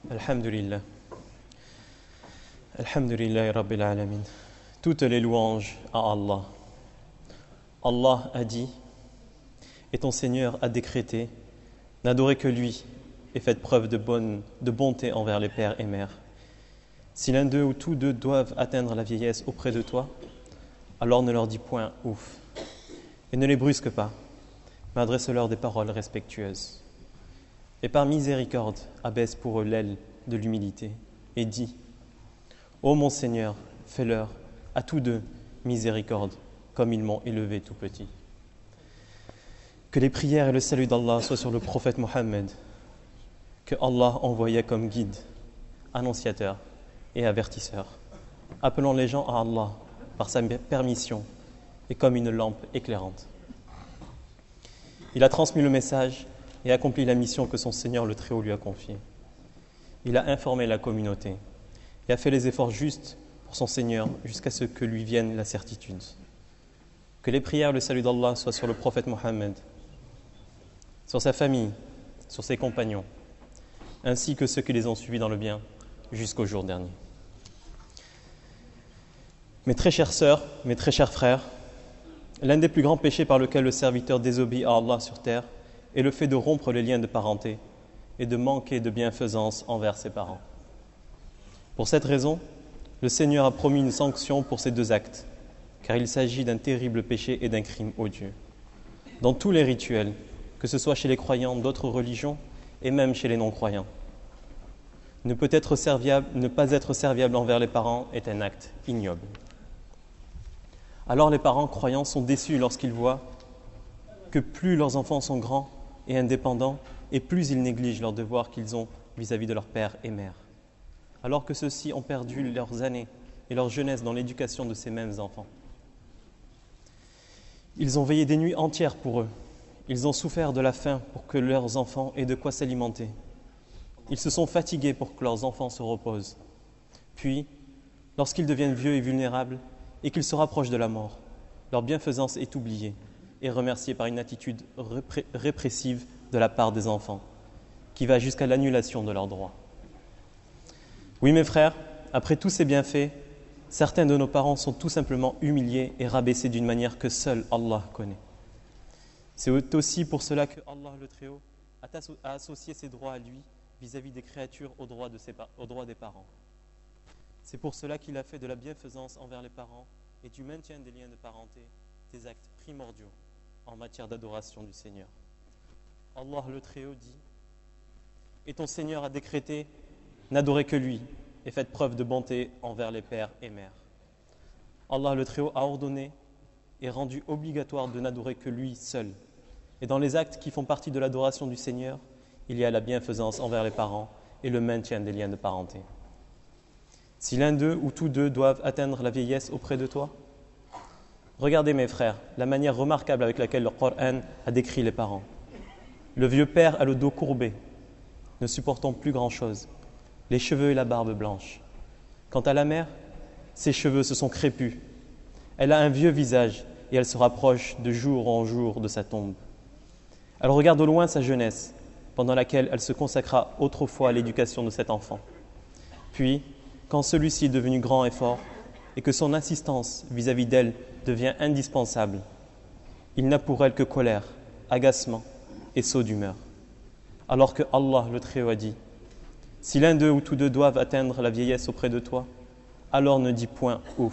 Alhamdulillah. Alhamdulillah Rabbil Alamin. Toutes les louanges à Allah. Allah a dit, et ton Seigneur a décrété, n'adorez que lui et faites preuve de bonté envers les pères et mères. Si l'un d'eux ou tous deux doivent atteindre la vieillesse auprès de toi, alors ne leur dis point ouf, et ne les brusque pas, mais adresse-leur des paroles respectueuses. Et par miséricorde, abaisse pour eux l'aile de l'humilité, et dis, ô mon Seigneur, fais-leur, à tous deux, miséricorde, comme ils m'ont élevé tout petit. Que les prières et le salut d'Allah soient sur le prophète Mohammed, que Allah envoyait comme guide, annonciateur et avertisseur, appelant les gens à Allah par sa permission et comme une lampe éclairante. Il a transmis le message et accompli la mission que son Seigneur le Très-Haut lui a confiée. Il a informé la communauté et a fait les efforts justes pour son Seigneur jusqu'à ce que lui vienne la certitude. Que les prières et le salut d'Allah soient sur le prophète Mohammed, sur sa famille, sur ses compagnons, ainsi que ceux qui les ont suivis dans le bien jusqu'au jour dernier. Mes très chères sœurs, mes très chers frères, l'un des plus grands péchés par lequel le serviteur désobéit à Allah sur terre est le fait de rompre les liens de parenté et de manquer de bienfaisance envers ses parents. Pour cette raison, le Seigneur a promis une sanction pour ces deux actes, car il s'agit d'un terrible péché et d'un crime odieux. Dans tous les rituels, que ce soit chez les croyants d'autres religions et même chez les non-croyants, ne pas être serviable envers les parents est un acte ignoble. Alors les parents croyants sont déçus lorsqu'ils voient que plus leurs enfants sont grands et indépendants, et plus ils négligent leurs devoirs qu'ils ont vis-à-vis de leur père et mère, alors que ceux-ci ont perdu leurs années et leur jeunesse dans l'éducation de ces mêmes enfants. Ils ont veillé des nuits entières pour eux. Ils ont souffert de la faim pour que leurs enfants aient de quoi s'alimenter. Ils se sont fatigués pour que leurs enfants se reposent. Puis, lorsqu'ils deviennent vieux et vulnérables et qu'ils se rapprochent de la mort, leur bienfaisance est oubliée et remerciée par une attitude répressive de la part des enfants, qui va jusqu'à l'annulation de leurs droits. Oui, mes frères, après tous ces bienfaits, certains de nos parents sont tout simplement humiliés et rabaissés d'une manière que seul Allah connaît. C'est aussi pour cela que Allah le Très-Haut a associé ses droits à lui vis-à-vis des créatures aux droits des parents. C'est pour cela qu'il a fait de la bienfaisance envers les parents et du maintien des liens de parenté des actes primordiaux en matière d'adoration du Seigneur. Allah le Très-Haut dit « Et ton Seigneur a décrété, n'adorez que lui et faites preuve de bonté envers les pères et mères. » Allah le Très-Haut a ordonné et rendu obligatoire de n'adorer que lui seul. Et dans les actes qui font partie de l'adoration du Seigneur, il y a la bienfaisance envers les parents et le maintien des liens de parenté. Si l'un d'eux ou tous deux doivent atteindre la vieillesse auprès de toi, regardez mes frères, la manière remarquable avec laquelle le Coran a décrit les parents. Le vieux père a le dos courbé, ne supportant plus grand-chose, les cheveux et la barbe blanche. Quant à la mère, ses cheveux se sont crépus. Elle a un vieux visage et elle se rapproche de jour en jour de sa tombe. Elle regarde au loin sa jeunesse, pendant laquelle elle se consacra autrefois à l'éducation de cet enfant. Puis, quand celui-ci est devenu grand et fort, et que son insistance vis-à-vis d'elle devient indispensable, il n'a pour elle que colère, agacement et saut d'humeur. Alors que Allah le Très-Haut a dit « Si l'un d'eux ou tous deux doivent atteindre la vieillesse auprès de toi, alors ne dis point ouf. »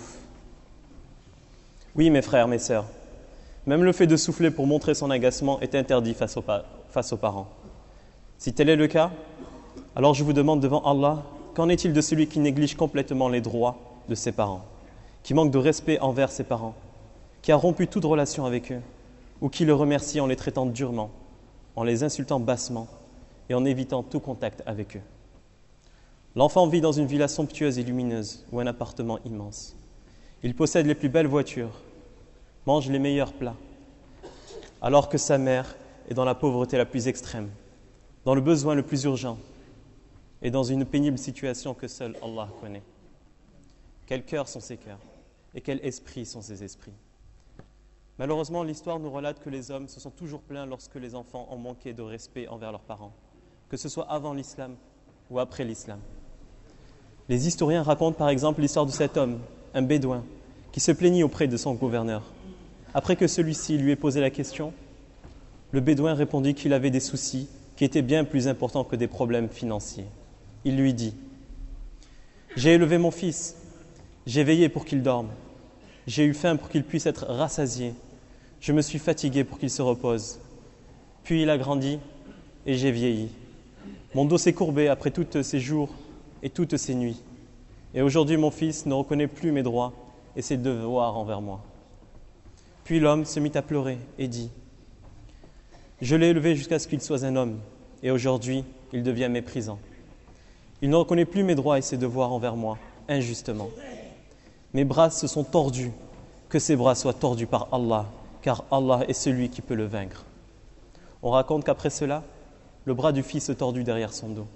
Oui, mes frères, mes sœurs, même le fait de souffler pour montrer son agacement est interdit face aux parents. Si tel est le cas, alors je vous demande devant Allah, qu'en est-il de celui qui néglige complètement les droits de ses parents, qui manque de respect envers ses parents, qui a rompu toute relation avec eux, ou qui le remercie en les traitant durement, en les insultant bassement et en évitant tout contact avec eux. L'enfant vit dans une villa somptueuse et lumineuse ou un appartement immense. Il possède les plus belles voitures, mange les meilleurs plats, alors que sa mère est dans la pauvreté la plus extrême, dans le besoin le plus urgent et dans une pénible situation que seul Allah connaît. Quels cœurs sont ces cœurs et quels esprits sont ces esprits? Malheureusement, l'histoire nous relate que les hommes se sont toujours plaints lorsque les enfants ont manqué de respect envers leurs parents, que ce soit avant l'islam ou après l'islam. Les historiens racontent par exemple l'histoire de cet homme, un bédouin, qui se plaignit auprès de son gouverneur. Après que celui-ci lui ait posé la question, le bédouin répondit qu'il avait des soucis qui étaient bien plus importants que des problèmes financiers. Il lui dit : « J'ai élevé mon fils, j'ai veillé pour qu'il dorme, j'ai eu faim pour qu'il puisse être rassasié, je me suis fatigué pour qu'il se repose. Puis il a grandi et j'ai vieilli. Mon dos s'est courbé après tous ces jours et toutes ces nuits. Et aujourd'hui mon fils ne reconnaît plus mes droits et ses devoirs envers moi. » Puis l'homme se mit à pleurer et dit : « Je l'ai élevé jusqu'à ce qu'il soit un homme, et aujourd'hui il devient méprisant. Il ne reconnaît plus mes droits et ses devoirs envers moi, injustement. Mes bras se sont tordus, que ces bras soient tordus par Allah, car Allah est celui qui peut le vaincre. » On raconte qu'après cela, le bras du fils se tordut derrière son dos.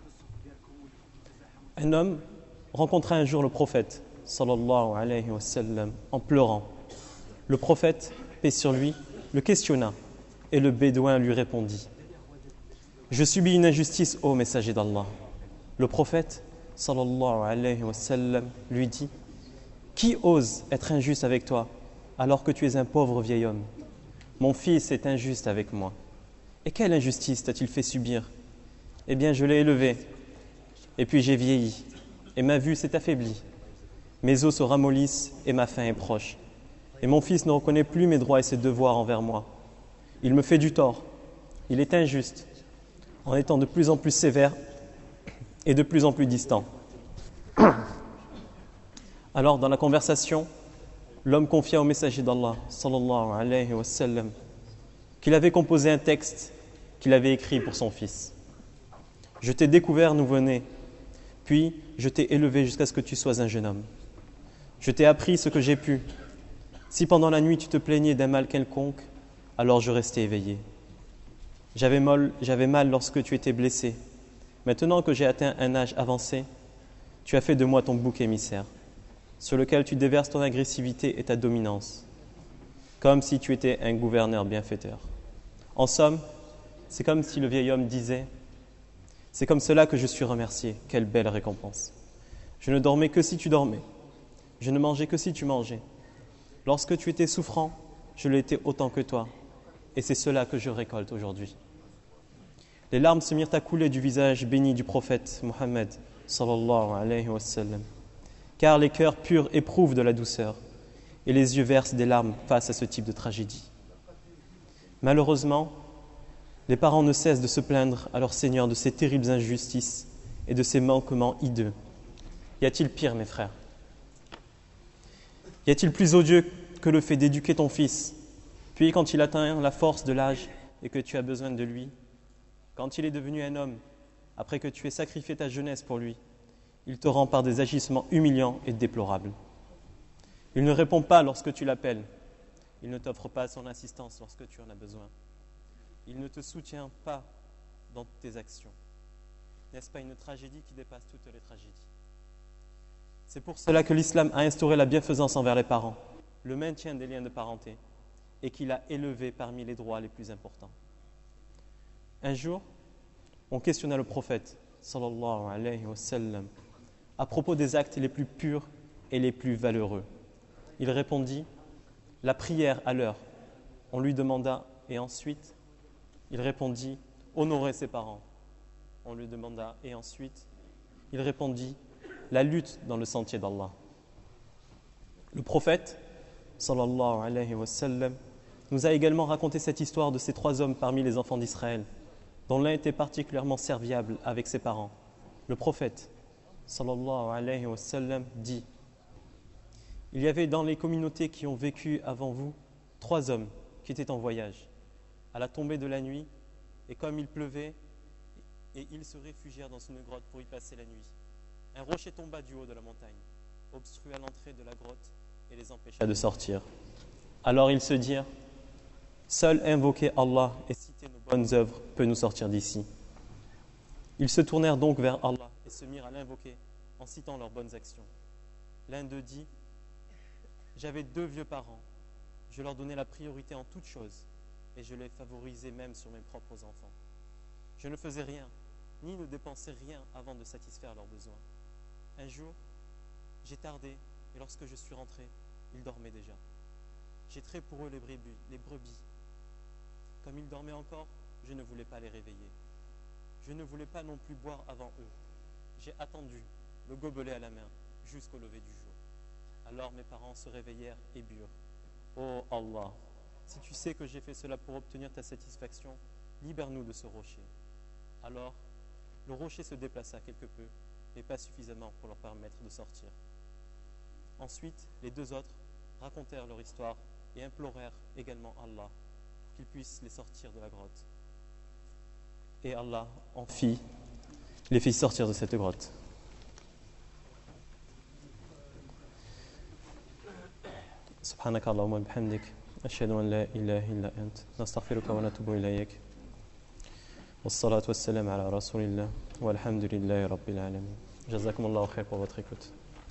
Un homme rencontra un jour le prophète, sallallahu alayhi wa sallam, en pleurant. Le prophète, paix sur lui, le questionna et le bédouin lui répondit : « Je subis une injustice, ô messager d'Allah. » Le prophète, sallallahu alayhi wa sallam, lui dit : « Qui ose être injuste avec toi alors que tu es un pauvre vieil homme ? Mon fils est injuste avec moi. Et quelle injustice t'a-t-il fait subir ? Eh bien, je l'ai élevé, et puis j'ai vieilli, et ma vue s'est affaiblie. Mes os se ramollissent et ma faim est proche. Et mon fils ne reconnaît plus mes droits et ses devoirs envers moi. Il me fait du tort, il est injuste, en étant de plus en plus sévère et de plus en plus distant. » Alors, dans la conversation, l'homme confia au messager d'Allah, sallallahu alayhi wa sallam, qu'il avait composé un texte qu'il avait écrit pour son fils. « Je t'ai découvert nouveau-né, puis je t'ai élevé jusqu'à ce que tu sois un jeune homme. Je t'ai appris ce que j'ai pu. Si pendant la nuit tu te plaignais d'un mal quelconque, alors je restais éveillé. J'avais mal lorsque tu étais blessé. Maintenant que j'ai atteint un âge avancé, tu as fait de moi ton bouc émissaire, sur lequel tu déverses ton agressivité et ta dominance, comme si tu étais un gouverneur bienfaiteur. En somme, c'est comme si le vieil homme disait : c'est comme cela que je suis remercié, quelle belle récompense. Je ne dormais que si tu dormais, je ne mangeais que si tu mangeais. Lorsque tu étais souffrant, je l'étais autant que toi, et c'est cela que je récolte aujourd'hui. » Les larmes se mirent à couler du visage béni du prophète Mohammed, sallallahu alayhi wa sallam, car les cœurs purs éprouvent de la douceur, et les yeux versent des larmes face à ce type de tragédie. Malheureusement, les parents ne cessent de se plaindre à leur Seigneur de ces terribles injustices et de ces manquements hideux. Y a-t-il pire, mes frères ? Y a-t-il plus odieux que le fait d'éduquer ton fils, puis quand il atteint la force de l'âge et que tu as besoin de lui, quand il est devenu un homme, après que tu aies sacrifié ta jeunesse pour lui, il te rend par des agissements humiliants et déplorables. Il ne répond pas lorsque tu l'appelles. Il ne t'offre pas son assistance lorsque tu en as besoin. Il ne te soutient pas dans tes actions. N'est-ce pas une tragédie qui dépasse toutes les tragédies ? C'est pour cela que l'islam a instauré la bienfaisance envers les parents, le maintien des liens de parenté, et qu'il a élevé parmi les droits les plus importants. Un jour, on questionna le prophète, sallallahu alayhi wa sallam, à propos des actes les plus purs et les plus valeureux. Il répondit : la prière à l'heure. On lui demanda : et ensuite ? Il répondit : honorer ses parents. On lui demanda : et ensuite ? Il répondit : la lutte dans le sentier d'Allah. Le prophète, sallallahu alayhi wa sallam, nous a également raconté cette histoire de ces 3 hommes parmi les enfants d'Israël, dont l'un était particulièrement serviable avec ses parents. Le prophète, sallallahu alayhi wa sallam, dit : il y avait dans les communautés qui ont vécu avant vous 3 hommes qui étaient en voyage. À la tombée de la nuit, et comme il pleuvait, et ils se réfugièrent dans une grotte pour y passer la nuit. Un rocher tomba du haut de la montagne, obstrua l'entrée de la grotte et les empêcha de sortir. Alors ils se dirent : seul invoquer Allah et citer nos bonnes œuvres peut nous sortir d'ici. Ils se tournèrent donc vers Allah et se mirent à l'invoquer en citant leurs bonnes actions. L'un d'eux dit : j'avais 2 vieux parents, je leur donnais la priorité en toutes choses et je les favorisais même sur mes propres enfants. Je ne faisais rien, ni ne dépensaient rien avant de satisfaire leurs besoins. Un jour, j'ai tardé, et lorsque je suis rentré, ils dormaient déjà. J'ai trait pour eux les brebis. Comme ils dormaient encore, je ne voulais pas les réveiller. Je ne voulais pas non plus boire avant eux. J'ai attendu, le gobelet à la main, jusqu'au lever du jour. Alors mes parents se réveillèrent et burent. Oh Allah, si tu sais que j'ai fait cela pour obtenir ta satisfaction, libère-nous de ce rocher. Alors, le rocher se déplaça quelque peu, mais pas suffisamment pour leur permettre de sortir. Ensuite, les deux autres racontèrent leur histoire et implorèrent également Allah pour qu'il puisse les sortir de la grotte. Et Allah les fit sortir de cette grotte. سبحانك اللهم وبحمدك أشهد أن لا إله إلا أنت نستغفرك ونتوب إليك والصلاة والسلام على رسول الله والحمد لله رب العالمين. جزاكم الله خير pour votre écoute.